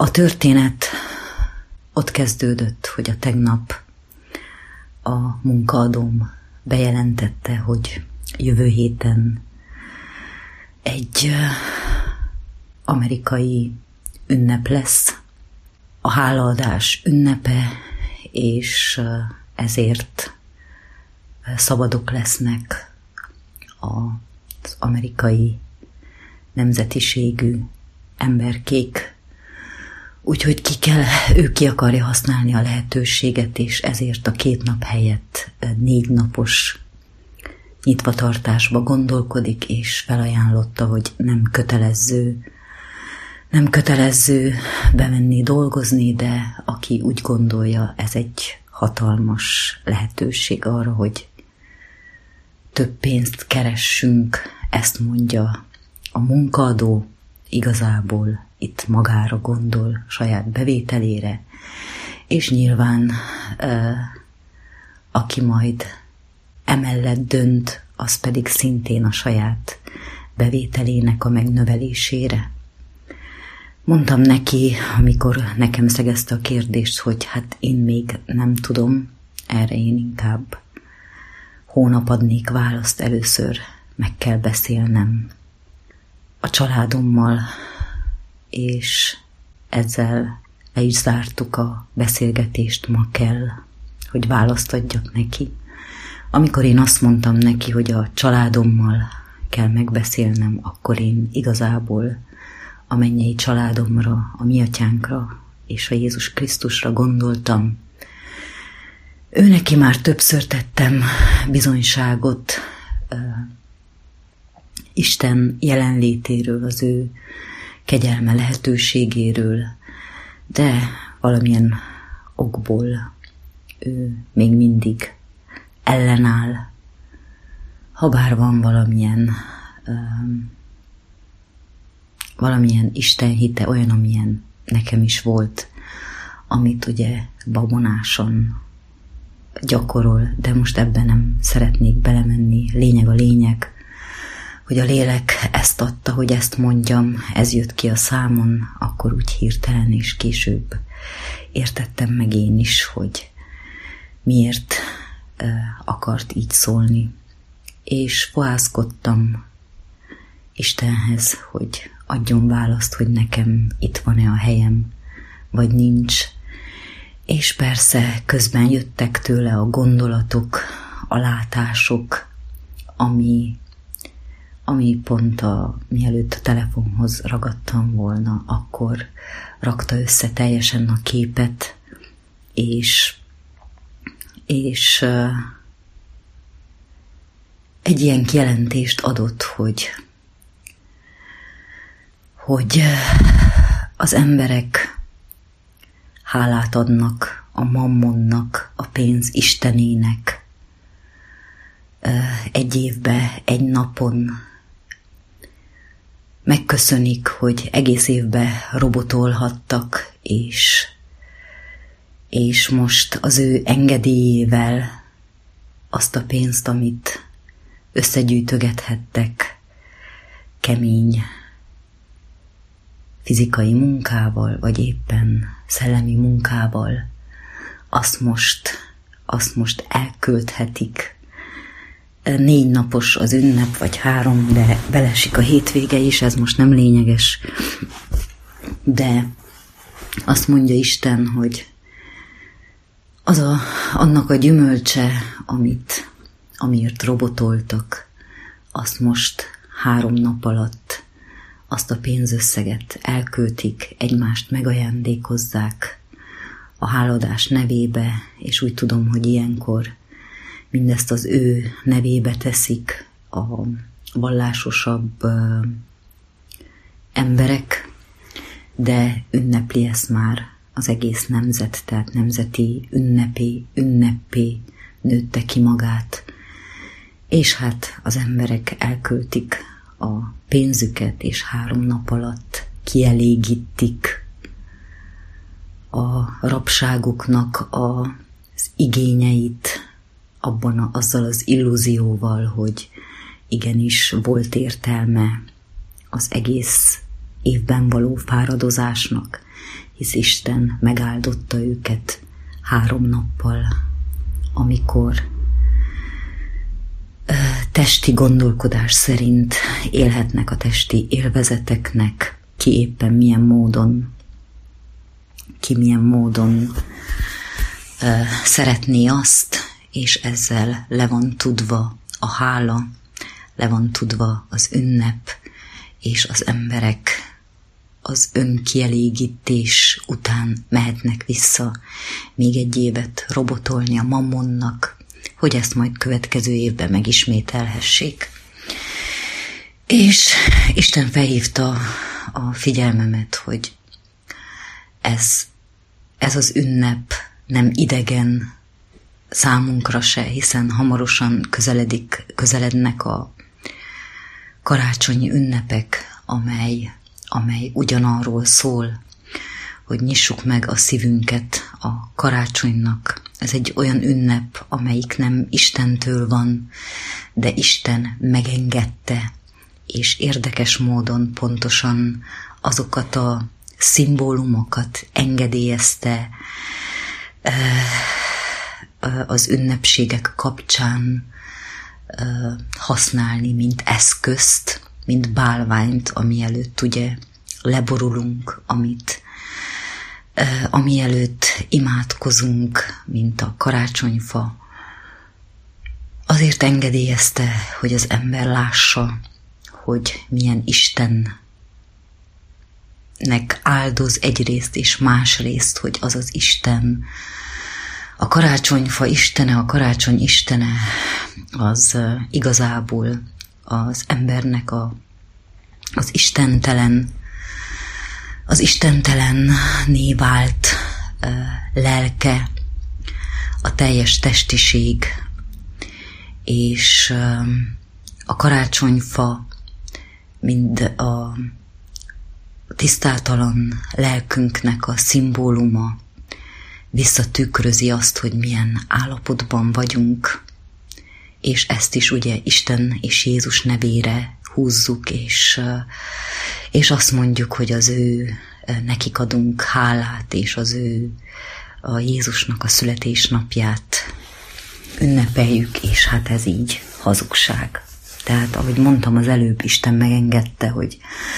A történet ott kezdődött, hogy a tegnap a munkaadóm bejelentette, hogy jövő héten egy amerikai ünnep lesz, a hálaadás ünnepe, és ezért szabadok lesznek az amerikai nemzetiségű emberkék, úgyhogy ő ki akarja használni a lehetőséget, és ezért a 2 nap helyett 4 napos nyitvatartásba gondolkodik, és felajánlotta, hogy nem kötelező bemenni dolgozni, de aki úgy gondolja, ez egy hatalmas lehetőség arra, hogy több pénzt keressünk, ezt mondja a munkaadó, igazából itt magára gondol, saját bevételére, és nyilván aki majd emellett dönt, az pedig szintén a saját bevételének a megnövelésére. Mondtam neki, amikor nekem szegezte a kérdést, hogy hát én még nem tudom, erre én inkább hónap adnék választ, először meg kell beszélnem a családommal, és ezzel le is zártuk a beszélgetést, ma kell, hogy választ adjak neki. Amikor én azt mondtam neki, hogy a családommal kell megbeszélnem, akkor én igazából a mennyei családomra, a mi atyánkra és a Jézus Krisztusra gondoltam. Ő neki már többször tettem bizonyságot Isten jelenlétéről, az ő kegyelme lehetőségéről, de valamilyen okból ő még mindig ellenáll, habár van valamilyen istenhite, olyan, amilyen nekem is volt, amit ugye babonáson gyakorol, de most ebben nem szeretnék belemenni. Lényeg a lényeg, hogy a lélek ezt adta, hogy ezt mondjam, ez jött ki a számon, akkor úgy hirtelen, és később értettem meg én is, hogy miért akart így szólni. És fohászkodtam Istenhez, hogy adjon választ, hogy nekem itt van-e a helyem, vagy nincs. És persze közben jöttek tőle a gondolatok, a látások, ami pont mielőtt a telefonhoz ragadtam volna, akkor rakta össze teljesen a képet, és egy ilyen kijelentést adott, hogy az emberek hálát adnak a mammonnak, a pénz istenének, egy évbe, egy napon megköszönik, hogy egész évben robotolhattak, és most az ő engedélyével azt a pénzt, amit összegyűjtögethettek kemény fizikai munkával, vagy éppen szellemi munkával, azt most elkölthetik. 4 napos az ünnep, vagy 3, de belesik a hétvége is, ez most nem lényeges. De azt mondja Isten, hogy annak a gyümölcse, amiért robotoltak, azt most 3 nap alatt azt a pénzösszeget elköltik, egymást megajándékozzák a hálaadás nevébe, és úgy tudom, hogy ilyenkor mindezt az ő nevébe teszik a vallásosabb emberek, de ünnepli ezt már az egész nemzet, tehát nemzeti ünnepé nőtte ki magát, és hát az emberek elköltik a pénzüket, és 3 nap alatt kielégítik a rabságuknak az igényeit, azzal az illúzióval, hogy igenis volt értelme az egész évben való fáradozásnak, hisz Isten megáldotta őket 3 nappal, amikor testi gondolkodás szerint élhetnek a testi élvezeteknek, ki éppen milyen módon szeretné azt, és ezzel le van tudva a hála, le van tudva az ünnep, és az emberek az önkielégítés után mehetnek vissza még egy évet robotolni a mammonnak, hogy ezt majd következő évben megismételhessék. És Isten felhívta a figyelmemet, hogy ez az ünnep nem idegen számunkra se, hiszen hamarosan közelednek a karácsonyi ünnepek, amely ugyanarról szól, hogy nyissuk meg a szívünket a karácsonynak. Ez egy olyan ünnep, amelyik nem Istentől van, de Isten megengedte, és érdekes módon pontosan azokat a szimbólumokat engedélyezte az ünnepségek kapcsán használni, mint eszközt, mint bálványt, ami előtt ugye leborulunk, ami előtt imádkozunk, mint a karácsonyfa. Azért engedélyezte, hogy az ember lássa, hogy milyen Istennek áldoz egyrészt és másrészt, hogy az az Isten, a karácsonyfa istene, a karácsony istene, az igazából az embernek az istentelenné vált lelke, a teljes testiség, és a karácsonyfa mind a tisztátalan lelkünknek a szimbóluma, visszatükrözi azt, hogy milyen állapotban vagyunk, és ezt is ugye Isten és Jézus nevére húzzuk, és azt mondjuk, hogy nekik adunk hálát, és a Jézusnak a születésnapját ünnepeljük, és hát ez így hazugság. Tehát, ahogy mondtam az előbb, Isten megengedte, hogy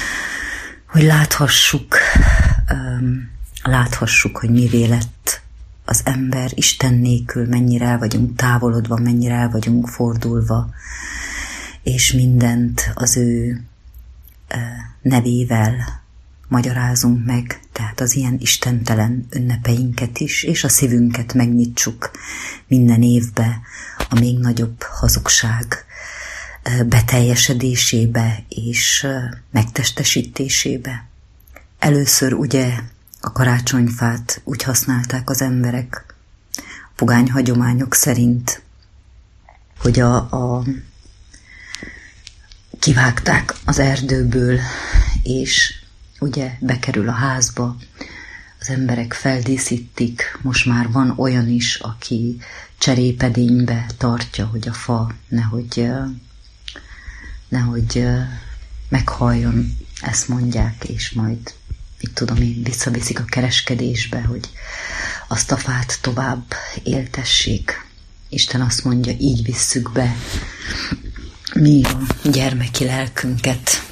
láthassuk, hogy mivé lett az ember Isten nélkül, mennyire el vagyunk távolodva, mennyire el vagyunk fordulva, és mindent az ő nevével magyarázunk meg, tehát az ilyen istentelen ünnepeinket is, és a szívünket megnyitsuk minden évbe a még nagyobb hazugság beteljesedésébe és megtestesítésébe. Először ugye a karácsonyfát úgy használták az emberek a pogány hagyományok szerint, hogy kivágták az erdőből, és ugye bekerül a házba, az emberek feldíszítik, most már van olyan is, aki cserépedénybe tartja, hogy a fa nehogy meghalljon, ezt mondják, és majd visszaviszik a kereskedésbe, hogy azt a fát tovább éltessék. Isten azt mondja, így visszük be mi a gyermeki lelkünket.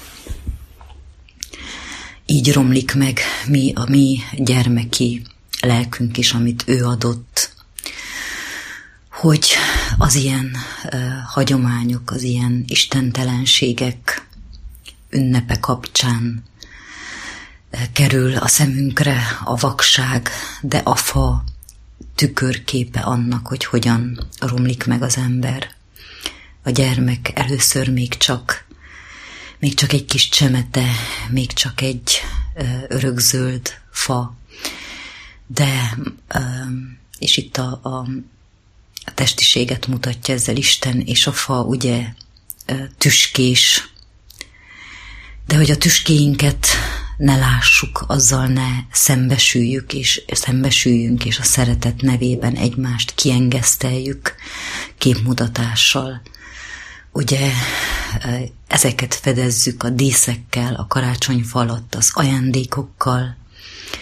Így romlik meg a mi gyermeki lelkünk is, amit ő adott, hogy az ilyen hagyományok, az ilyen istentelenségek ünnepe kapcsán kerül a szemünkre a vakság, de a fa tükörképe annak, hogy hogyan romlik meg az ember. A gyermek először még csak egy kis csemete, még csak egy örökzöld fa, de, és itt a testiséget mutatja ezzel Isten, és a fa ugye tüskés, de hogy a tüskéinket ne lássuk, azzal ne szembesüljünk, és a szeretet nevében egymást kiengeszteljük képmutatással. Ugye ezeket fedezzük a díszekkel, a karácsonyfa alatt, az ajándékokkal,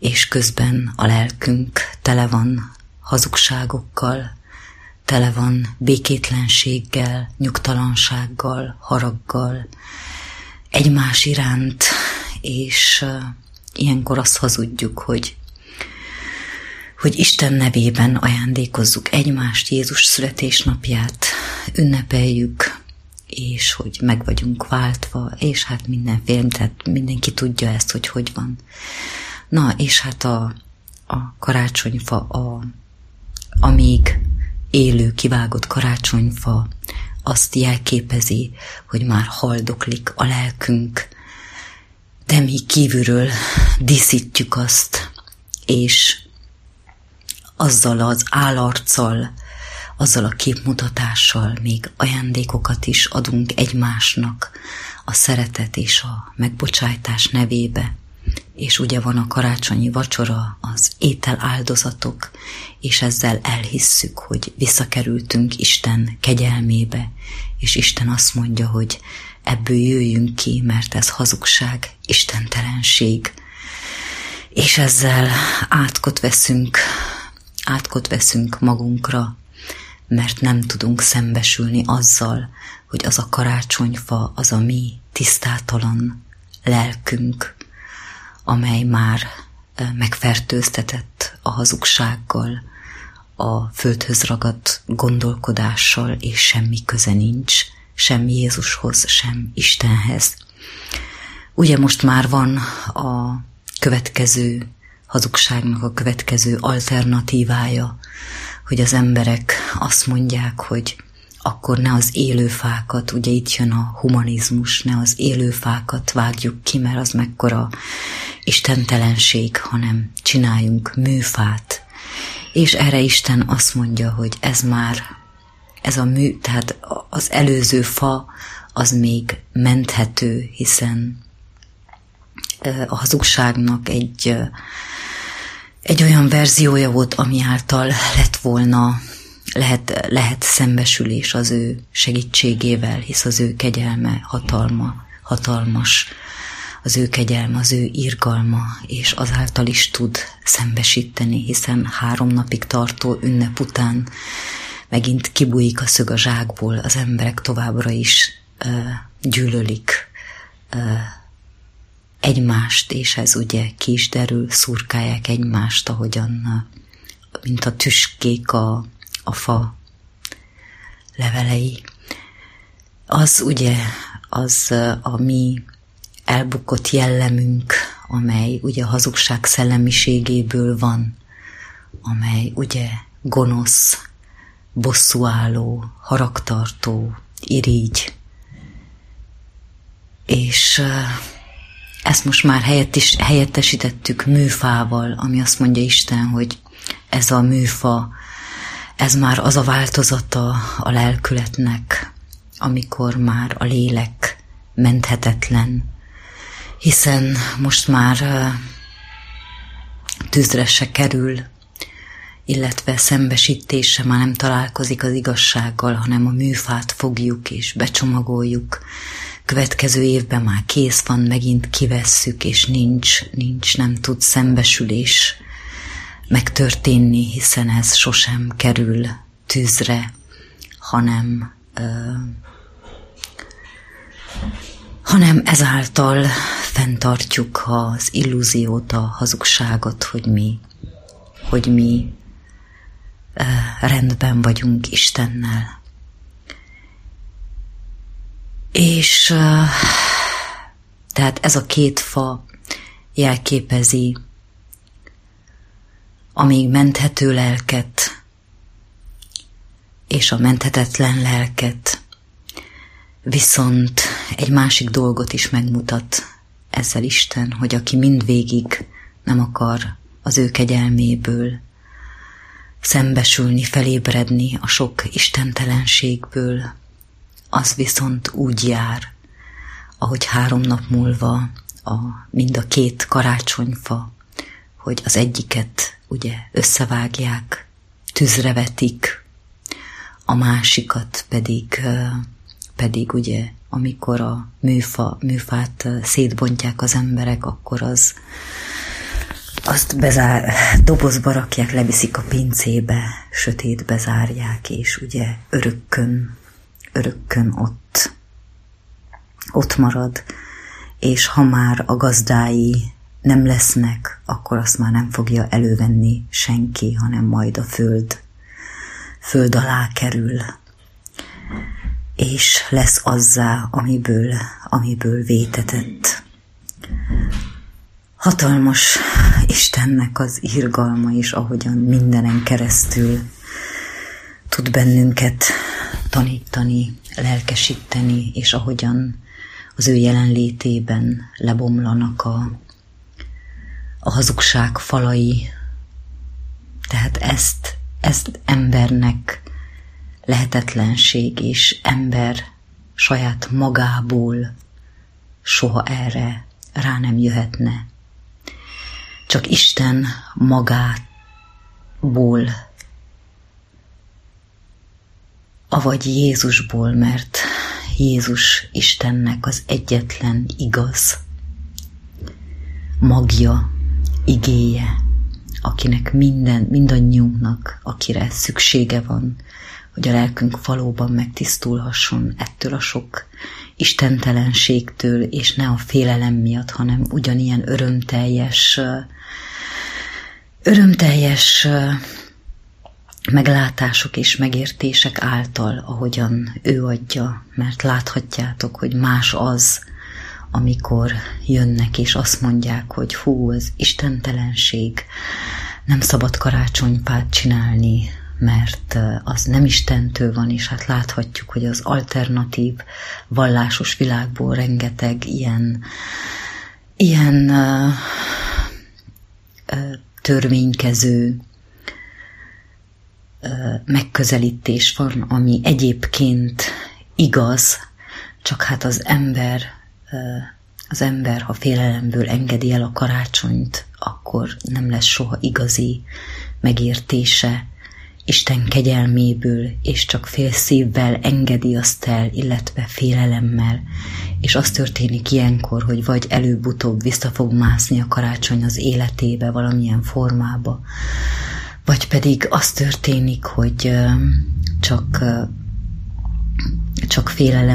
és közben a lelkünk tele van hazugságokkal, tele van békétlenséggel, nyugtalansággal, haraggal egymás iránt, és ilyenkor azt hazudjuk, hogy Isten nevében ajándékozzuk egymást, Jézus születésnapját, ünnepeljük, és hogy meg vagyunk váltva, és hát mindenféle, tehát mindenki tudja ezt, hogy van. Na, és hát a karácsonyfa, a még élő, kivágott karácsonyfa azt jelképezi, hogy már haldoklik a lelkünk, de mi kívülről díszítjük azt, és azzal az állarccal, azzal a képmutatással még ajándékokat is adunk egymásnak a szeretet és a megbocsájtás nevébe. És ugye van a karácsonyi vacsora, az étel áldozatok, és ezzel elhisszük, hogy visszakerültünk Isten kegyelmébe, és Isten azt mondja, hogy ebből jöjjünk ki, mert ez hazugság, istentelenség. És ezzel átkot veszünk magunkra, mert nem tudunk szembesülni azzal, hogy az a karácsonyfa, az a mi tisztátalan lelkünk, amely már megfertőztetett a hazugsággal, a földhöz ragadt gondolkodással, és semmi köze nincs, sem Jézushoz, sem Istenhez. Ugye most már van a következő hazugságnak a következő alternatívája, hogy az emberek azt mondják, hogy akkor ne az élőfákat, ugye itt jön a humanizmus, ne az élőfákat vágjuk ki, mert az mekkora istentelenség, hanem csináljunk műfát. És erre Isten azt mondja, hogy ez a mű, tehát az előző fa, az még menthető, hiszen a hazugságnak egy olyan verziója volt, ami által lehet szembesülés az ő segítségével, hisz az ő kegyelme hatalmas, az ő kegyelme, az ő irgalma, és azáltal is tud szembesíteni, hiszen 3 napig tartó ünnep után megint kibújik a szög a zsákból, az emberek továbbra is gyűlölik egymást, és ez ugye ki is derül, szurkálják egymást, ahogyan, mint a tüskék a fa levelei. Az ugye, az a mi elbukott jellemünk, amely ugye a hazugság szellemiségéből van, amely ugye gonosz, bosszúálló, haragtartó, irigy, és ezt most már helyettesítettük műfával, ami azt mondja Isten, hogy ez a műfa, ez már az a változata a lelkületnek, amikor már a lélek menthetetlen, hiszen most már tűzre se kerül, illetve szembesítése már nem találkozik az igazsággal, hanem a műfát fogjuk és becsomagoljuk. Következő évben már kész van, megint kivesszük, és nincs, nem tud szembesülés megtörténni, hiszen ez sosem kerül tűzre, hanem ezáltal fenntartjuk az illúziót, a hazugságot, hogy mi rendben vagyunk Istennel. És tehát ez a 2 fa jelképezi a még menthető lelket és a menthetetlen lelket, viszont egy másik dolgot is megmutat ezzel Isten, hogy aki mindvégig nem akar az ő kegyelméből szembesülni, felébredni a sok istentelenségből, az viszont úgy jár, ahogy 3 nap múlva mind a 2 karácsonyfa, hogy az egyiket ugye összevágják, tűzre vetik, a másikat pedig ugye, amikor a műfát szétbontják az emberek, akkor azt dobozba rakják, leviszik a pincébe, sötétbe zárják, és ugye örökkön ott marad, és ha már a gazdái nem lesznek, akkor azt már nem fogja elővenni senki, hanem majd a föld alá kerül, és lesz azzá, amiből vétetett. Hatalmas Istennek az irgalma is, ahogyan mindenen keresztül tud bennünket tanítani, lelkesíteni, és ahogyan az ő jelenlétében lebomlanak a hazugság falai. Tehát ezt embernek lehetetlenség, és ember saját magából soha erre rá nem jöhetne. Csak Isten magából, avagy Jézusból, mert Jézus Istennek az egyetlen igaz magja, igéje, akinek mindannyiunknak, akire szüksége van, hogy a lelkünk valóban megtisztulhasson ettől a sok istentelenségtől, és ne a félelem miatt, hanem ugyanilyen örömteljes meglátások és megértések által, ahogyan ő adja, mert láthatjátok, hogy más az, amikor jönnek és azt mondják, hogy hú, az istentelenség, nem szabad karácsonyfát csinálni, mert az nem Istentől van, és hát láthatjuk, hogy az alternatív vallásos világból rengeteg ilyen törvénykező megközelítés van, ami egyébként igaz, csak hát az ember, ha félelemből engedi el a karácsonyt, akkor nem lesz soha igazi megértése Isten kegyelméből, és csak félszívvel engedi azt el, illetve félelemmel, és az történik ilyenkor, hogy vagy előbb-utóbb vissza fog mászni a karácsony az életébe valamilyen formába, vagy pedig az történik, hogy csak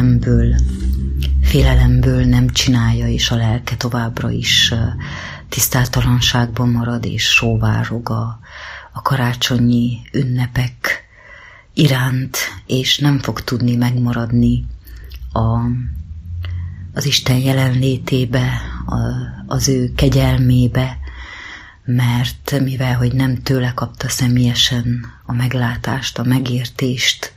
félelemből nem csinálja, és a lelke továbbra is tisztátalanságban marad, és sóvárog a karácsonyi ünnepek iránt, és nem fog tudni megmaradni az Isten jelenlétébe, az ő kegyelmébe, mert mivel, hogy nem tőle kapta személyesen a meglátást, a megértést,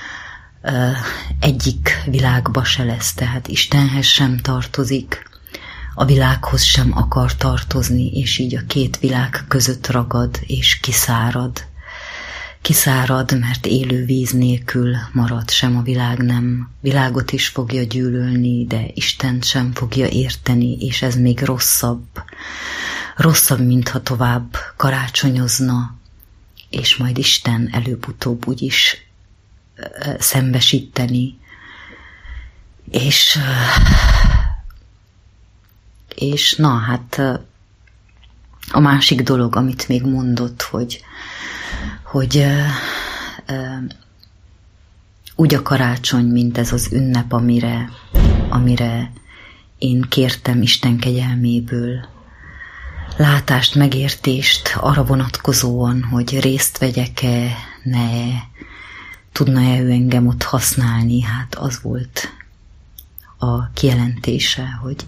egyik világba se lesz, tehát Istenhez sem tartozik, a világhoz sem akar tartozni, és így a két világ között ragad és kiszárad, mert élő víz nélkül marad, sem a világ nem. Világot is fogja gyűlölni, de Istent sem fogja érteni, és ez még rosszabb, mintha tovább karácsonyozna, és majd Isten előbb-utóbb úgyis szembesíteni, és na hát a másik dolog, amit még mondott, hogy úgy a karácsony, mint ez az ünnep, amire én kértem Isten kegyelméből látást, megértést arra vonatkozóan, hogy részt vegyek-e, tudna-e ő engem ott használni, hát az volt a kijelentése, hogy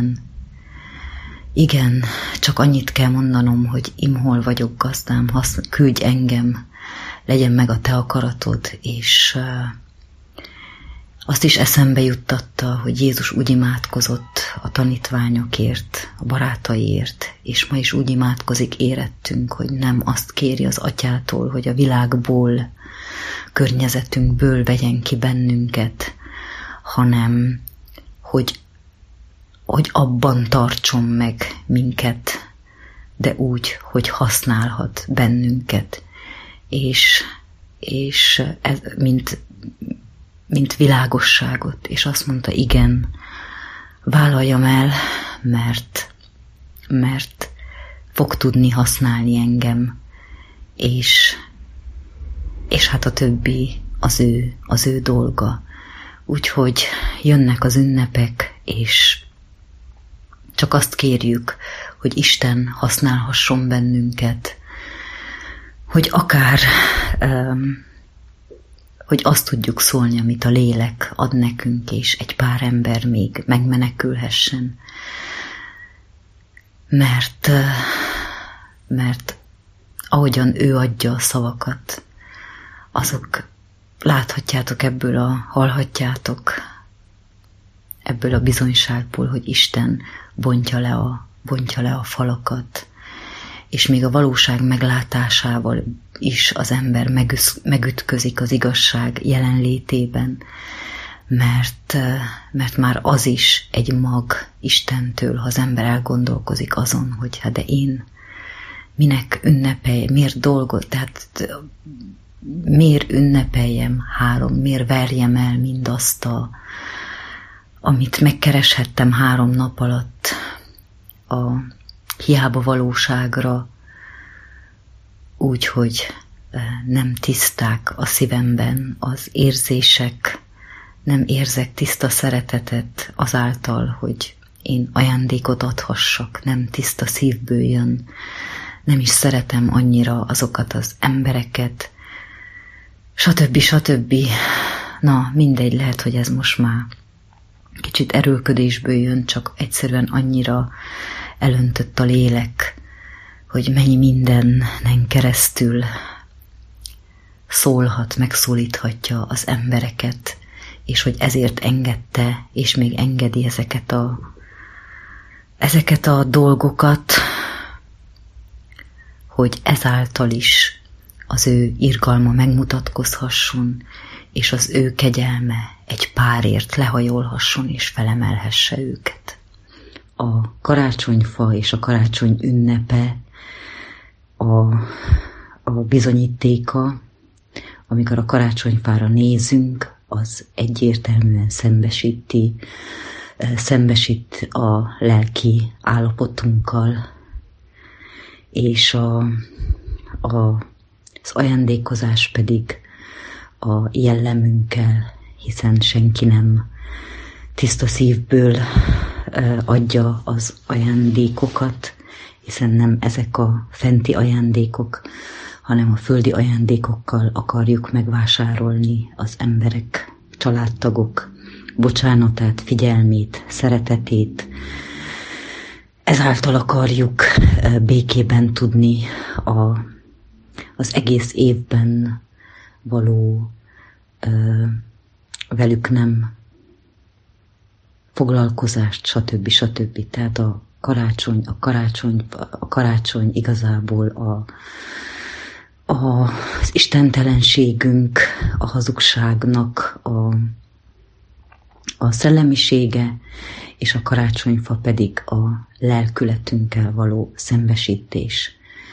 igen, csak annyit kell mondanom, hogy imhol vagyok gazdám, küldj engem, legyen meg a te akaratod, és azt is eszembe juttatta, hogy Jézus úgy imádkozott a tanítványokért, a barátaiért, és ma is úgy imádkozik érettünk, hogy nem azt kéri az Atyától, hogy a világból, környezetünkből vegyen ki bennünket, hanem hogy abban tartson meg minket, de úgy, hogy használhat bennünket, és ez mint világosságot, és azt mondta, igen, vállaljam el, mert fog tudni használni engem, és hát a többi az ő dolga. Úgyhogy jönnek az ünnepek, és csak azt kérjük, hogy Isten használhasson bennünket, hogy akár, hogy azt tudjuk szólni, amit a lélek ad nekünk, és egy pár ember még megmenekülhessen. Mert ahogyan ő adja a szavakat, azok láthatjátok hallhatjátok ebből a bizonyságból, hogy Isten bontja le a falakat, és még a valóság meglátásával is az ember megütközik az igazság jelenlétében, mert már az is egy mag Istentől, ha az ember elgondolkozik azon, hogy hát de én minek ünnepeljem, miért dolgot, tehát miért ünnepeljem miért verjem el mindazt, amit megkereshettem 3 nap alatt a hiába valóságra, úgyhogy nem tiszták a szívemben az érzések, nem érzek tiszta szeretetet azáltal, hogy én ajándékot adhassak, nem tiszta szívből jön, nem is szeretem annyira azokat az embereket, stb. Na, mindegy, lehet, hogy ez most már kicsit erőlködésből jön, csak egyszerűen annyira elöntött a lélek, hogy mennyi mindenen keresztül szólhat, megszólíthatja az embereket, és hogy ezért engedte, és még engedi ezeket a dolgokat, hogy ezáltal is az ő irgalma megmutatkozhasson, és az ő kegyelme egy párért lehajolhasson, és felemelhesse őket. A karácsonyfa és a karácsony ünnepe a bizonyítéka, amikor a karácsonyfára nézünk, az egyértelműen szembesít a lelki állapotunkkal, és az ajándékozás pedig a jellemünkkel, hiszen senki nem tiszta szívből adja az ajándékokat, hiszen nem ezek a fenti ajándékok, hanem a földi ajándékokkal akarjuk megvásárolni az emberek, családtagok bocsánatát, figyelmét, szeretetét. Ezáltal akarjuk békében tudni az egész évben való velük nem foglalkozást, stb. Tehát a karácsony igazából az istentelenségünk, a hazugságnak a szellemisége, és a karácsonyfa pedig a lelkületünkkel való szembesítés.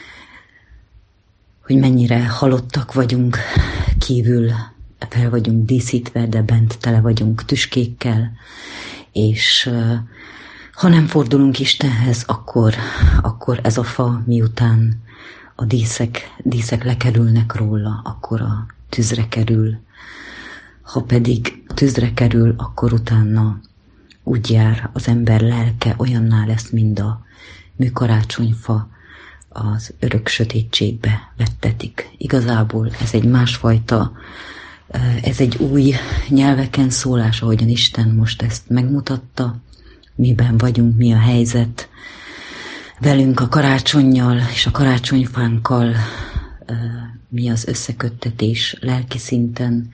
Hogy mennyire halottak vagyunk, kívül fel vagyunk díszítve, de bent tele vagyunk tüskékkel, és ha nem fordulunk Istenhez, akkor ez a fa, miután a díszek lekerülnek róla, akkor a tűzre kerül. Ha pedig tűzre kerül, akkor utána úgy jár az ember lelke, olyanná lesz, mint a műkarácsonyfa, az örök sötétségbe vettetik. Igazából ez egy másfajta, ez egy új nyelveken szólás, ahogyan Isten most ezt megmutatta, miben vagyunk, mi a helyzet velünk a karácsonnyal és a karácsonyfánkkal, mi az összeköttetés lelki szinten,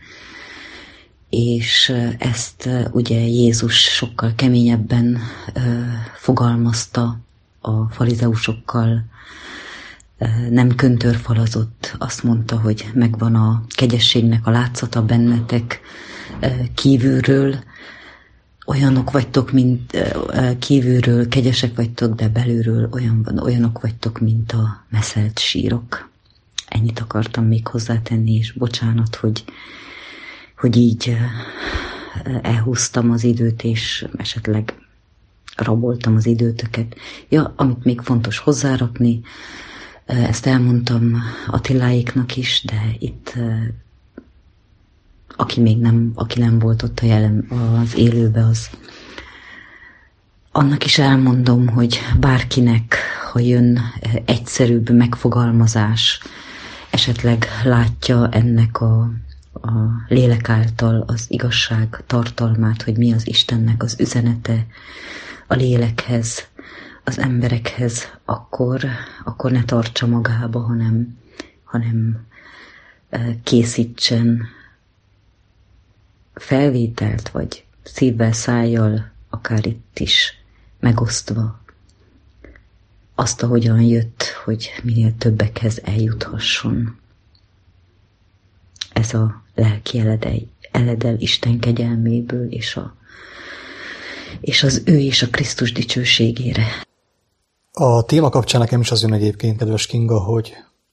és ezt ugye Jézus sokkal keményebben fogalmazta a farizeusokkal, nem köntörfalazott, azt mondta, hogy megvan a kegyességnek a látszata bennetek kívülről, olyanok vagytok, mint kívülről kegyesek vagytok, de belülről olyanok vagytok, mint a meszelt sírok. Ennyit akartam még hozzátenni, és bocsánat, hogy így elhúztam az időt, és esetleg raboltam az időtöket. Ja, amit még fontos hozzárakni, ezt elmondtam Attiláéknak is, de itt aki nem volt ott az élőbe, az annak is elmondom, hogy bárkinek, ha jön egyszerűbb megfogalmazás, esetleg látja ennek a lélek által az igazság tartalmát, hogy mi az Istennek az üzenete a lélekhez, az emberekhez, akkor ne tartsa magába, hanem készítsen felvételt, vagy szívvel, szájjal, akár itt is megosztva azt, ahogyan jött, hogy minél többekhez eljuthasson. Ez a lelki eledel Isten kegyelméből, és az ő és a Krisztus dicsőségére. A téma kapcsán nekem is az jön egyébként, kedves Kinga, hogy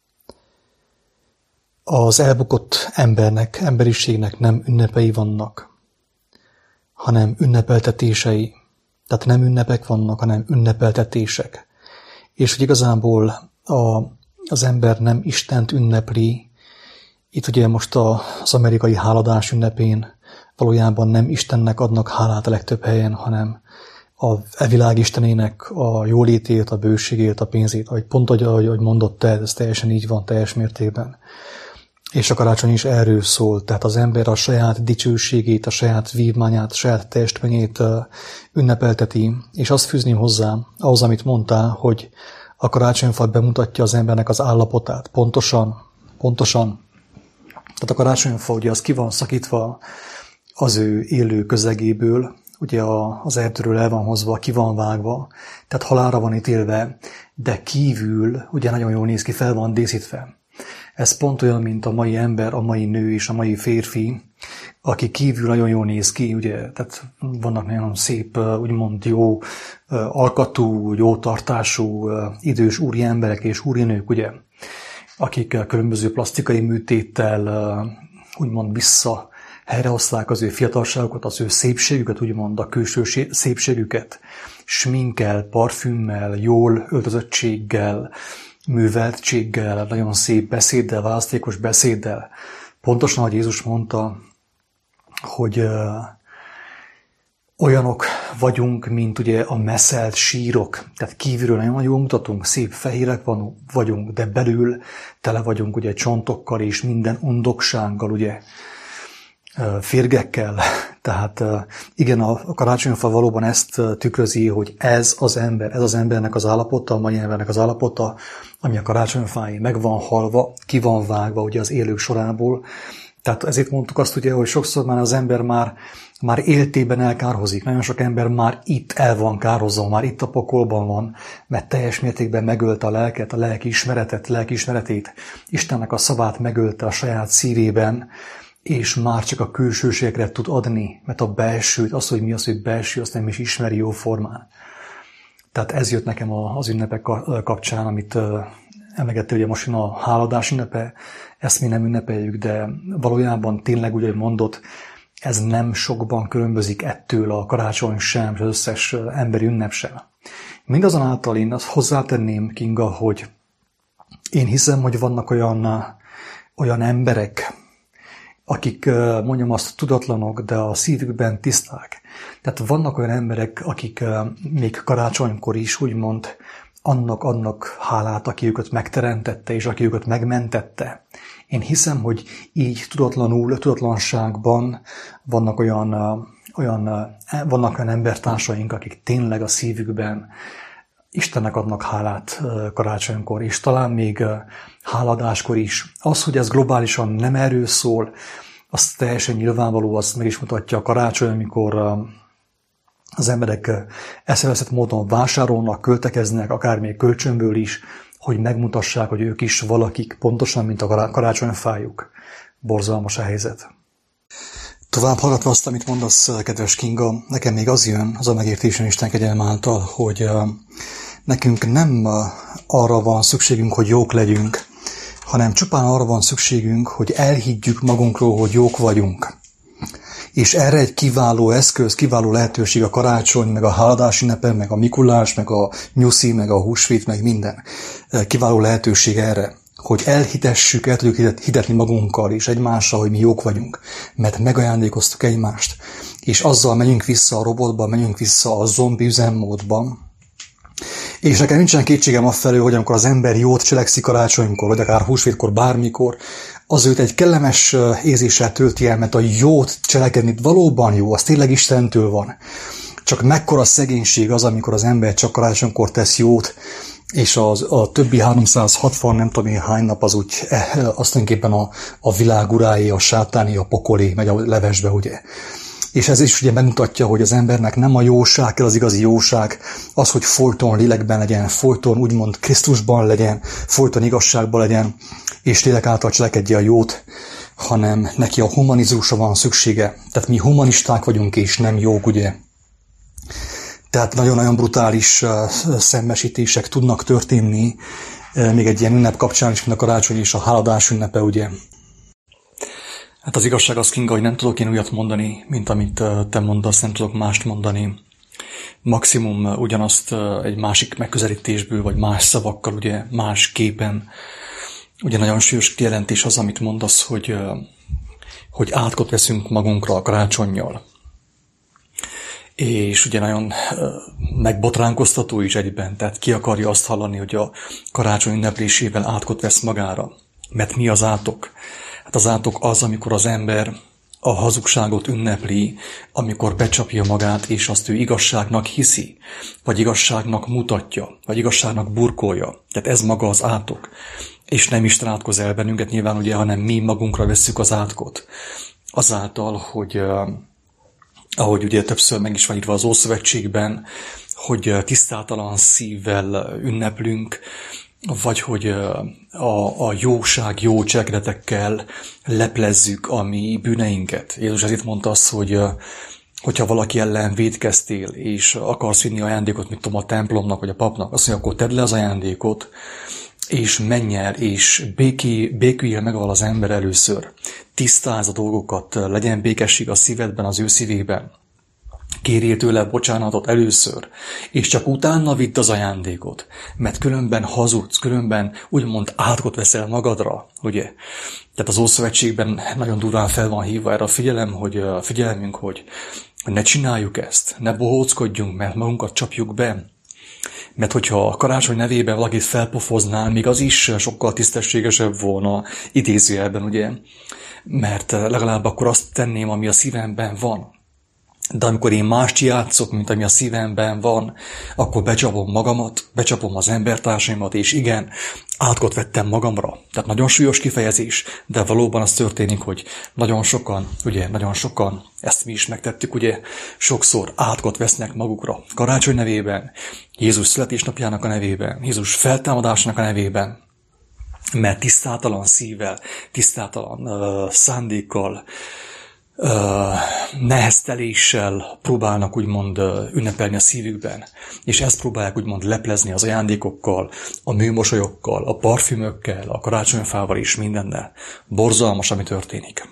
az elbukott emberiségnek nem ünnepei vannak, hanem ünnepeltetései. Tehát nem ünnepek vannak, hanem ünnepeltetések. És hogy igazából az ember nem Istent ünnepli, itt ugye most az amerikai háladás ünnepén valójában nem Istennek adnak hálát a legtöbb helyen, hanem a világ istenének a jólétét, a bőségét, a pénzét, pont ahogy mondott te, ez teljesen így van, teljes mértékben. És a karácsony is erről szól, tehát az ember a saját dicsőségét, a saját vívmányát, a saját testményét ünnepelteti, és azt fűzném hozzá, ahhoz, amit mondtál, hogy a karácsonyfa bemutatja az embernek az állapotát. Pontosan. Tehát a karácsonyfa ugye az ki van szakítva az ő élő közegéből, ugye az erdőről el van hozva, ki van vágva, tehát halálra van ítélve, de kívül ugye nagyon jól néz ki, fel van díszítve. Ez pont olyan, mint a mai ember, a mai nő és a mai férfi, aki kívül nagyon jól néz ki, ugye, tehát vannak nagyon szép, úgymond jó alkatú, jó tartású, idős úri emberek és úrinők, ugye, akik különböző plastikai műtéttel úgymond vissza helyrehozták az ő fiatalságukat, az ő szépségüket, úgymond a külső szépségüket, sminkkel, parfümmel, jól öltözöttséggel, műveltséggel, nagyon szép beszéddel, választékos beszéddel. Pontosan, ahogy Jézus mondta, hogy olyanok vagyunk, mint ugye a meszelt sírok. Tehát kívülről nagyon jól mutatunk, szép fehérek vagyunk, de belül tele vagyunk ugye csontokkal és minden undoksággal, ugye férgekkel. Tehát igen, a karácsonyfa valóban ezt tükrözi, hogy ez az embernek az állapota, a mai embernek az állapota, ami a karácsonyfáig meg van halva, ki van vágva ugye az élők sorából. Tehát ezért mondtuk azt ugye, hogy sokszor már az ember már éltében elkárhozik. Nagyon sok ember már itt el van kárhozva, már itt a pokolban van, mert teljes mértékben megölte a lelket, a lelki ismeretét. Istennek a szavát megölte a saját szívében, és már csak a külsőségekre tud adni, mert a belsőt, az, hogy mi az, hogy belső, azt nem is ismeri jó formán. Tehát ez jött nekem az ünnepek kapcsán, amit emlegettél, ugye most jön a háladás ünnepe, ezt mi nem ünnepeljük, de valójában tényleg úgy, hogy mondott, ez nem sokban különbözik ettől a karácsony sem, és az összes emberi ünnep sem. Mindazonáltal én azt hozzátenném, Kinga, hogy én hiszem, hogy vannak olyan emberek, akik, mondjam azt, tudatlanok, de a szívükben tiszták. Tehát vannak olyan emberek, akik még karácsonykor is úgymond annak adnak hálát, aki őket megteremtette, és aki őket megmentette. Én hiszem, hogy így tudatlanságban vannak olyan embertársaink, akik tényleg a szívükben Istennek adnak hálát karácsonykor, és talán még háladáskor is. Az, hogy ez globálisan nem erről szól, az teljesen nyilvánvaló, azt meg is mutatja a karácsony, amikor az emberek eszeveszett módon vásárolnak, költekeznek, akár még kölcsönből is, hogy megmutassák, hogy ők is valakik, pontosan, mint a karácsonyfájuk. Borzalmas a helyzet. Tovább hallgatva azt, amit mondasz, kedves Kinga, nekem még az jön, az a megértésen Isten kegyelme által, hogy nekünk nem arra van szükségünk, hogy jók legyünk, hanem csupán arra van szükségünk, hogy elhiggyük magunkról, hogy jók vagyunk. És erre egy kiváló eszköz, kiváló lehetőség a karácsony, meg a háladás ünnepe, meg a Mikulás, meg a nyuszi, meg a húsvét, meg minden. Kiváló lehetőség erre, hogy elhitessük, el tudjuk hitetni magunkkal és egymással, hogy mi jók vagyunk, mert megajándékoztuk egymást. És azzal megyünk vissza a robotba, megyünk vissza a zombi üzemmódba. És nekem nincsen kétségem afelől, hogy amikor az ember jót cselekszik karácsonykor, vagy akár húsvétkor, bármikor, az őt egy kellemes érzéssel tölti el, mert a jót cselekedni valóban jó, az tényleg Istentől van. Csak mekkora szegénység az, amikor az ember csak karácsonykor tesz jót, és a többi 360 nem tudom én hány nap az úgy, azt tulajdonképpen a világ urái, a sátáni, a pokoli, megy a levesbe, ugye. És ez is ugye megmutatja, hogy az embernek nem a jóság kell az igazi jóság, az, hogy folyton lélekben legyen, folyton úgymond Krisztusban legyen, folyton igazságban legyen, és lélek által cselekedje a jót, hanem neki a humanizmusra van szüksége. Tehát mi humanisták vagyunk, és nem jók, ugye. Tehát nagyon-nagyon brutális szembesítések tudnak történni, még egy ilyen ünnep kapcsán is, mint a karácsony és a háladás ünnepe, ugye. Hát az igazság az, Kinga, hogy nem tudok én újat mondani, mint amit te mondasz, nem tudok mást mondani. Maximum ugyanazt egy másik megközelítésből, vagy más szavakkal, ugye, más képen. Ugye nagyon súlyos kijelentés az, amit mondasz, hogy átkot veszünk magunkra a karácsonnyal. És ugye nagyon megbotránkoztató is egyben, tehát ki akarja azt hallani, hogy a karácsony ünneplésével átkot vesz magára. Mert mi az átok? Hát az átok az, amikor az ember a hazugságot ünnepli, amikor becsapja magát, és azt ő igazságnak hiszi, vagy igazságnak mutatja, vagy igazságnak burkolja. Tehát ez maga az átok. És nem Isten átkoz el bennünket nyilván, ugye, hanem mi magunkra vesszük az átkot. Azáltal, hogy ahogy ugye többször meg is van írva az Ószövetségben, hogy tisztátalan szívvel ünneplünk, vagy hogy a jóság jó cselekedetekkel leplezzük a mi bűneinket. Jézus ezért mondta azt, hogy hogyha valaki ellen vétkeztél, és akarsz vinni ajándékot, mit tudom, a templomnak, vagy a papnak, azt mondja, akkor tedd le az ajándékot, és menj el, és béküljél meg az ember először. Tisztázz a dolgokat, legyen békesség a szívedben, az ő szívében. Kérjél tőle bocsánatot először, és csak utána vidd az ajándékot, mert különben hazudsz, különben úgymond átkot veszel magadra, ugye? Tehát az Ószövetségben nagyon durván fel van hívva erre a figyelmünk, hogy ne csináljuk ezt, ne bohóckodjunk, mert magunkat csapjuk be. Mert hogyha a karácsony nevében valakit felpofoznál, még az is sokkal tisztességesebb volna, idézőjelben, ugye? Mert legalább akkor azt tenném, ami a szívemben van. De amikor én mást játszok, mint ami a szívemben van, akkor becsapom magamat, becsapom az embertársaimat, és igen, átkot vettem magamra. Tehát nagyon súlyos kifejezés, de valóban az történik, hogy nagyon sokan, ezt mi is megtettük, ugye, sokszor átkot vesznek magukra. Karácsony nevében, Jézus születésnapjának a nevében, Jézus feltámadásának a nevében, mert tisztátalan szívvel, tisztátalan szándékkal, nehezteléssel próbálnak úgymond ünnepelni a szívükben, és ezt próbálják úgymond leplezni az ajándékokkal, a műmosolyokkal, a parfümökkel, a karácsonyfával és mindennel. Borzalmas, ami történik.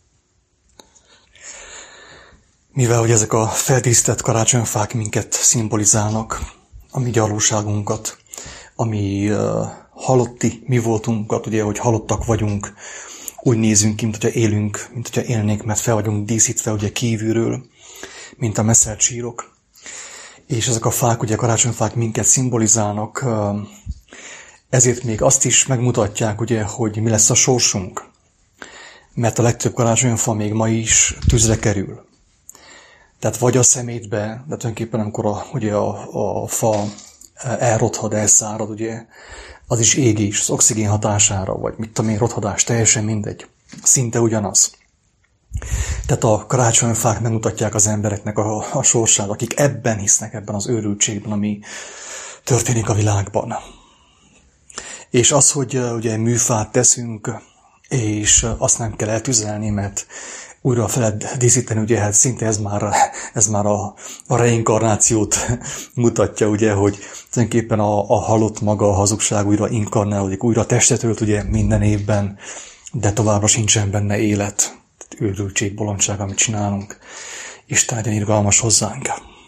Mivel hogy ezek a feldíszített karácsonyfák minket szimbolizálnak, a mi gyarlóságunkat, a mi halotti mi voltunkat, ugye, hogy halottak vagyunk, úgy nézünk ki, mint hogyha élünk, mint hogyha élnénk, mert fel vagyunk díszítve ugye kívülről, mint a messzelt sírok. És ezek a fák, ugye karácsonyfák minket szimbolizálnak, ezért még azt is megmutatják, ugye, hogy mi lesz a sorsunk. Mert a legtöbb karácsonyfa még ma is tűzre kerül. Tehát vagy a szemétbe, de tulajdonképpen amikor ugye a fa elrothad, elszárad, ugye, az is égés, az oxigén hatására, vagy mit tudom én, rothadás, teljesen mindegy. Szinte ugyanaz. Tehát a karácsonyfák megmutatják az embereknek a sorsát, akik ebben hisznek, ebben az őrültségben, ami történik a világban. És az, hogy ugye műfát teszünk, és azt nem kell eltüzelni, mert újra feled díszíteni, ugye, hát szinte ez már a reinkarnációt mutatja, ugye, hogy tulajdonképpen a halott maga, a hazugság újra inkarnálódik, újra testet ölt, ugye, minden évben, de továbbra sincsen benne élet. őrültség, bolondság, amit csinálunk. Isten legyen irgalmas hozzánk.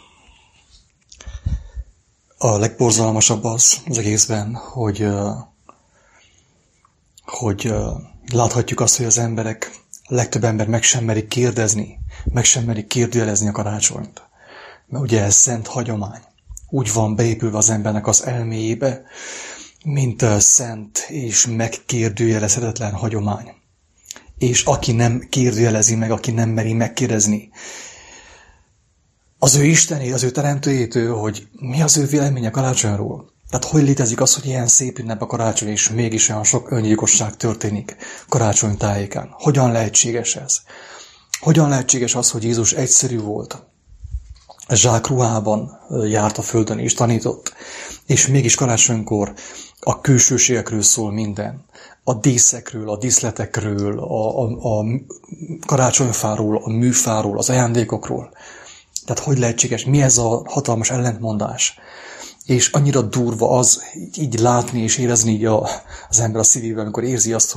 A legborzalmasabb az egészben, hogy láthatjuk azt, hogy az emberek, a legtöbb ember meg sem merik kérdezni, meg sem merik kérdőjelezni a karácsonyt. Mert ugye ez szent hagyomány. Úgy van beépülve az embernek az elméjébe, mint szent és megkérdőjelezhetetlen hagyomány. És aki nem kérdőjelezi meg, aki nem meri megkérdezni az ő Istenét, az ő teremtőjétől, hogy mi az ő véleménye karácsonyról. Tehát hogy létezik az, hogy ilyen szép ünnep a karácsony, és mégis olyan sok öngyilkosság történik karácsony tájékán. Hogyan lehetséges ez? Hogyan lehetséges az, hogy Jézus egyszerű volt? Zsákruhában járt a földön és tanított, és mégis karácsonykor a külsőségekről szól minden. A díszekről, a díszletekről, a karácsonyfáról, a műfáról, az ajándékokról. Tehát hogy lehetséges? Mi ez a hatalmas ellentmondás? És annyira durva az így látni és érezni így az ember a szívében, amikor érzi azt,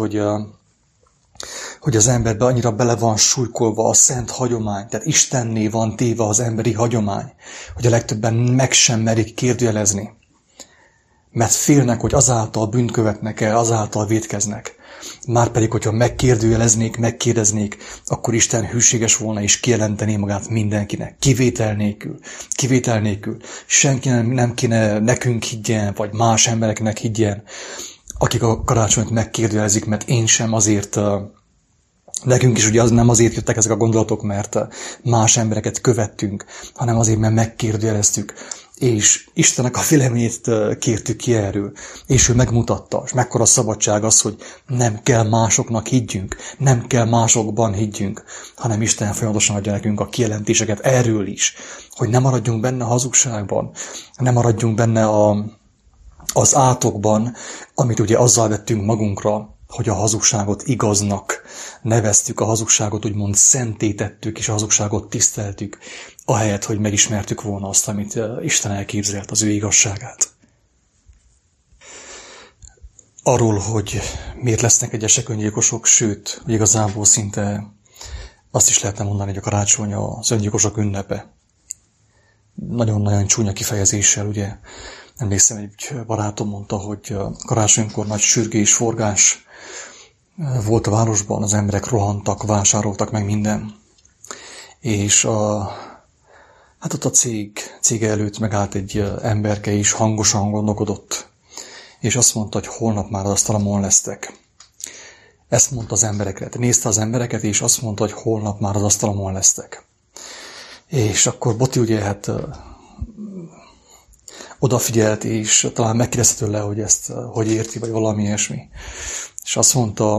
hogy az emberbe annyira bele van súlykolva a szent hagyomány, tehát Istenné van téve az emberi hagyomány, hogy a legtöbben meg sem merik kérdőjelezni. Mert félnek, hogy azáltal bűnt követnek el, azáltal vétkeznek. Márpedig, hogyha megkérdőjeleznék, megkérdeznék, akkor Isten hűséges volna és kijelentené magát mindenkinek. Kivétel nélkül. Senki nem kéne nekünk higgyen, vagy más embereknek higgyen, akik a karácsonyt megkérdőjelezik, mert én sem azért, nekünk is ugye nem azért jöttek ezek a gondolatok, mert más embereket követtünk, hanem azért, mert megkérdőjeleztük. És Istennek a véleményét kértük ki erről, és ő megmutatta, és mekkora szabadság az, hogy nem kell másoknak higgyünk, nem kell másokban higgyünk, hanem Isten folyamatosan adja nekünk a kijelentéseket erről is, hogy ne maradjunk benne a hazugságban, ne maradjunk benne az átokban, amit ugye azzal vettünk magunkra, hogy a hazugságot igaznak neveztük, a hazugságot úgymond szentétettük, és a hazugságot tiszteltük, ahelyett, hogy megismertük volna azt, amit Isten elképzelt, az ő igazságát. Arról, hogy miért lesznek egyesek öngyilkosok, sőt, hogy igazából szinte azt is lehetne mondani, hogy a karácsony az öngyilkosok ünnepe. Nagyon-nagyon csúnya kifejezéssel, ugye. Emlékszem, egy barátom mondta, hogy karácsonykor nagy sürgés, forgás volt a városban, az emberek rohantak, vásároltak meg minden. És hát ott a cége előtt megállt egy emberke is, hangosan gondolkodott, és azt mondta, hogy holnap már az asztalamon lesztek. Ezt mondta az emberekre. Nézte az embereket, és azt mondta, hogy holnap már az asztalamon lesztek. És akkor Boti ugye hát odafigyelt, és talán megkérdezte tőle, hogy ezt hogy érti, vagy valami ilyesmi. És azt mondta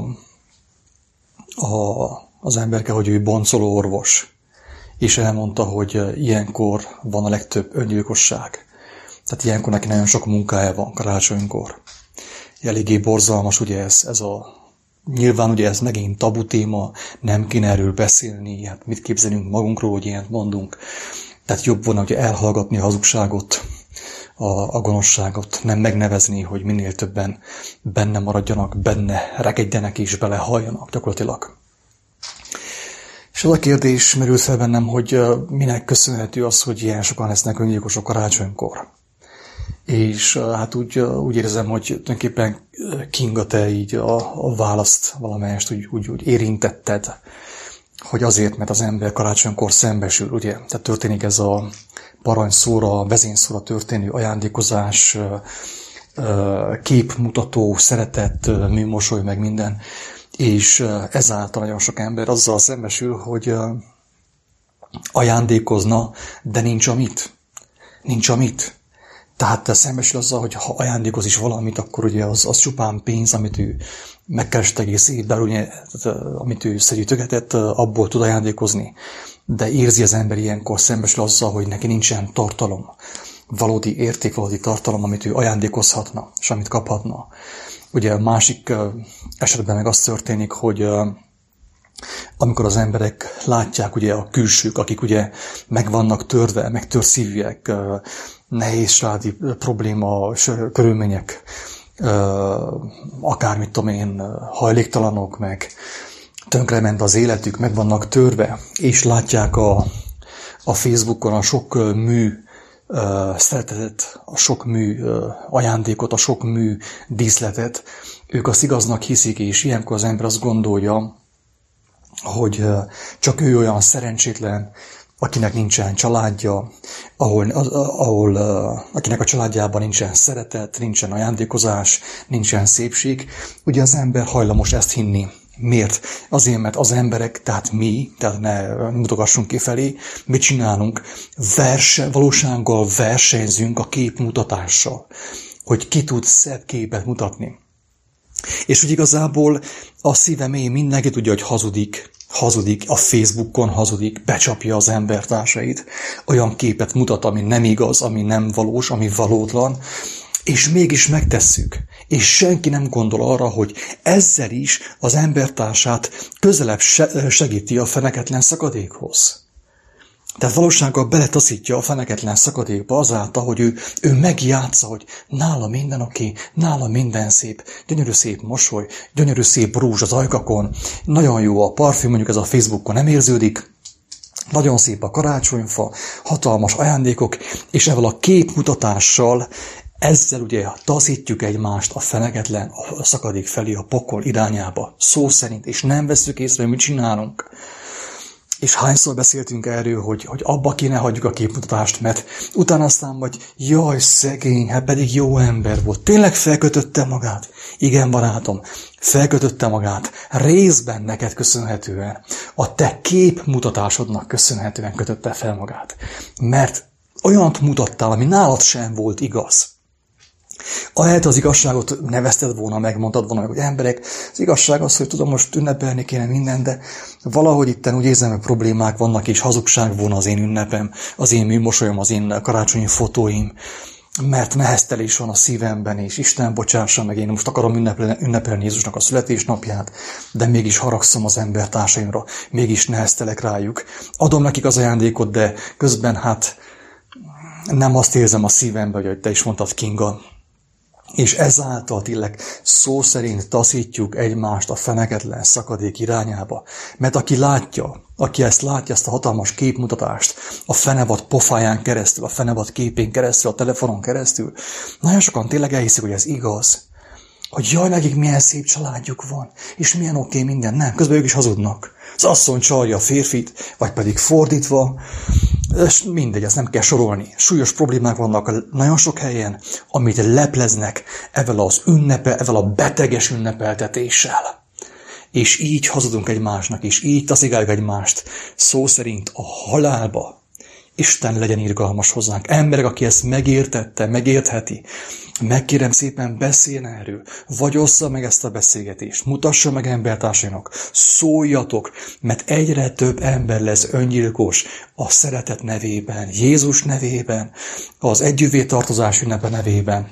az emberke, hogy ő boncoló orvos, és elmondta, hogy ilyenkor van a legtöbb öngyilkosság. Tehát ilyenkor neki nagyon sok munkája van karácsonykor. Eléggé borzalmas ugye ez nyilván ugye ez megint tabu téma, nem kéne erről beszélni, hát mit képzelünk magunkról, hogy ilyent mondunk. Tehát jobb volna ugye elhallgatni a hazugságot, a gonoszságot, nem megnevezni, hogy minél többen benne maradjanak, benne regedjenek és belehalljanak gyakorlatilag. És az a kérdés merült fel bennem, hogy minek köszönhető az, hogy ilyen sokan lesznek öngyilkosok karácsonykor. És hát úgy érzem, hogy tulajdonképpen Kinga, te így a választ valamelyest úgy érintetted, hogy azért, mert az ember karácsonykor szembesül, ugye? Tehát történik ez a parancsszóra, vezényszóra történő ajándékozás, képmutató, szeretet, műmosoly, meg minden. És ezáltal nagyon sok ember azzal szembesül, hogy ajándékozna, de nincs amit. Nincs amit. Tehát szembesül azzal, hogy ha ajándékoz is valamit, akkor ugye az csupán pénz, amit ő megkereste egész évben, ugye, amit ő szegyűtögetett, abból tud ajándékozni. De érzi az ember ilyenkor, szembesül azzal, hogy neki nincsen tartalom, valódi érték, valódi tartalom, amit ő ajándékozhatna, és amit kaphatna. Ugye a másik esetben meg az történik, hogy amikor az emberek látják ugye a külsők, akik ugye meg vannak törve, megtörszívűek, nehézsági probléma, körülmények, akármit tudom én, hajléktalanok, meg tönkrement az életük, meg vannak törve, és látják a Facebookon a sok mű szeretetet, a sok mű ajándékot, a sok mű díszletet, ők azt igaznak hiszik, és ilyenkor az ember azt gondolja, hogy csak ő olyan szerencsétlen, akinek nincsen családja, akinek a családjában nincsen szeretet, nincsen ajándékozás, nincsen szépség. Ugye az ember hajlamos ezt hinni. Miért? Azért, mert az emberek, tehát mi, tehát ne mutogassunk kifelé, mit csinálunk? Valósággal versenyzünk a képmutatással, hogy ki tud szebb képet mutatni. És úgy igazából a szíve mélyén mindenki tudja, hogy hazudik, a Facebookon hazudik, becsapja az embertársait, olyan képet mutat, ami nem igaz, ami nem valós, ami valótlan, és mégis megtesszük. És senki nem gondol arra, hogy ezzel is az embertársát közelebb segíti a feneketlen szakadékhoz. Tehát valósággal beletaszítja a feneketlen szakadékba azáltal, hogy ő megjátsza, hogy nála minden oké, nála minden szép, gyönyörű szép mosoly, gyönyörű szép rúzs az ajkakon, nagyon jó a parfüm, mondjuk ez a Facebookon nem érződik, nagyon szép a karácsonyfa, hatalmas ajándékok, és ezzel a képmutatással ezzel ugye taszítjuk egymást a feneketlen, a szakadék felé, a pokol irányába, szó szerint, és nem vesszük észre, hogy mit csinálunk. És hányszor beszéltünk erről, hogy abba kéne hagyjuk a képmutatást, mert utána aztán vagy, jaj, szegény, hát pedig jó ember volt. Tényleg felkötötte magát? Igen, barátom, felkötötte magát. Részben neked köszönhetően, a te képmutatásodnak köszönhetően kötötte fel magát. Mert olyant mutattál, ami nálad sem volt igaz. Ahelyett az igazságot nevezted volna, megmondtad volna, hogy emberek, az igazság az, hogy tudom, most ünnepelni kéne minden, de valahogy itten úgy érzem, hogy problémák vannak, és hazugság volna az én ünnepem, az én műmosolyom, az én karácsonyi fotóim, mert neheztelés van a szívemben, és Isten bocsássa meg, én most akarom ünnepelni Jézusnak a születésnapját, de mégis haragszom az embertársaimra, mégis neheztelek rájuk. Adom nekik az ajándékot, de közben hát nem azt érzem a szívemben, hogy te is mondtad, Kinga. És ezáltal tényleg szó szerint taszítjuk egymást a feneketlen szakadék irányába. Mert aki ezt látja, ezt a hatalmas képmutatást, a fenevad pofáján keresztül, a fenevad képén keresztül, a telefonon keresztül, nagyon sokan tényleg elhiszik, hogy ez igaz. Hogy jaj, nekik milyen szép családjuk van, és milyen oké minden. Nem, közben ők is hazudnak. Az asszony csalja a férfit, vagy pedig fordítva, és mindegy, ezt nem kell sorolni. Súlyos problémák vannak nagyon sok helyen, amit lepleznek ezzel a beteges ünnepeltetéssel. És így hazudunk egymásnak, és így taszigáljuk egymást, szó szerint a halálba. Isten legyen irgalmas hozzánk. Emberek, aki ezt megértette, megértheti, megkérem szépen beszéljen erről, vagy ossza meg ezt a beszélgetést, mutassa meg embertársainak, szóljatok, mert egyre több ember lesz öngyilkos a szeretet nevében, Jézus nevében, az együvé tartozás ünnepe nevében,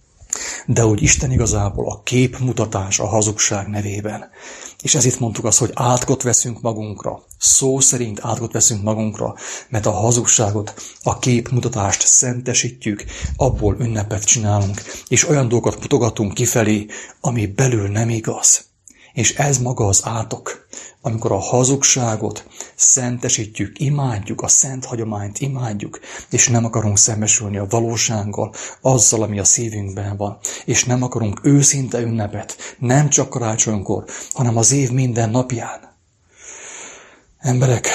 de úgy Isten igazából a képmutatás a hazugság nevében. És ezért mondtuk azt, hogy átkot veszünk magunkra. Szó szerint átkot veszünk magunkra, mert a hazugságot, a képmutatást szentesítjük, abból ünnepet csinálunk, és olyan dolgokat mutogatunk kifelé, ami belül nem igaz. És ez maga az átok, amikor a hazugságot szentesítjük, imádjuk, a szent hagyományt imádjuk, és nem akarunk szembesülni a valósággal, azzal, ami a szívünkben van, és nem akarunk őszinte ünnepet, nem csak karácsonykor, hanem az év minden napján. Emberek,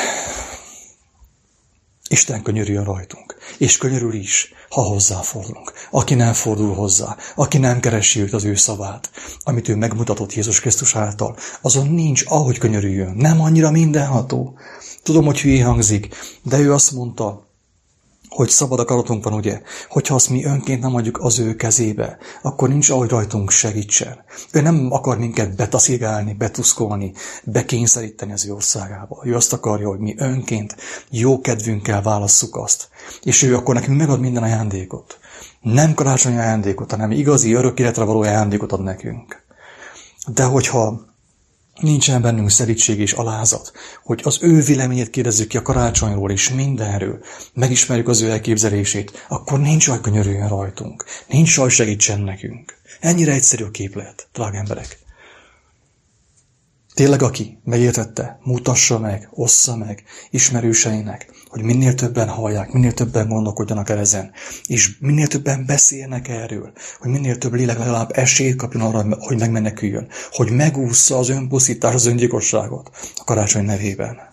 Isten könyörüljön rajtunk, és könyörül is, ha hozzáfordulunk. Aki nem fordul hozzá, aki nem keresi őt az ő szavát, amit ő megmutatott Jézus Krisztus által, azon nincs, ahogy könyörüljön. Nem annyira mindenható. Tudom, hogy hülyén hangzik, de ő azt mondta, hogy szabad akaratunk van, ugye? Hogyha azt mi önként nem adjuk az ő kezébe, akkor nincs, ahogy rajtunk segítsen. Ő nem akar minket betaszigálni, betuszkolni, bekényszeríteni az ő országába. Ő azt akarja, hogy mi önként jó kedvünkkel válasszuk azt. És ő akkor nekünk megad minden ajándékot. Nem karácsonyi ajándékot, hanem igazi, örök életre való ajándékot ad nekünk. De hogyha nincsen bennünk szerítség és alázat, hogy az ő véleményét kérdezzük ki a karácsonyról és mindenről, megismerjük az ő elképzelését, akkor nincs aj könyörüljön rajtunk, nincs aj segítsen nekünk. Ennyire egyszerű a képlet, drága emberek. Tényleg aki megértette, mutassa meg, ossza meg ismerőseinek, hogy minél többen hallják, minél többen gondolkodjanak el ezen, és minél többen beszélnek erről, hogy minél több lélek legalább esélyt kapjon arra, hogy megmeneküljön, hogy megúszza az önpusztítás, az öngyilkosságot a karácsony nevében.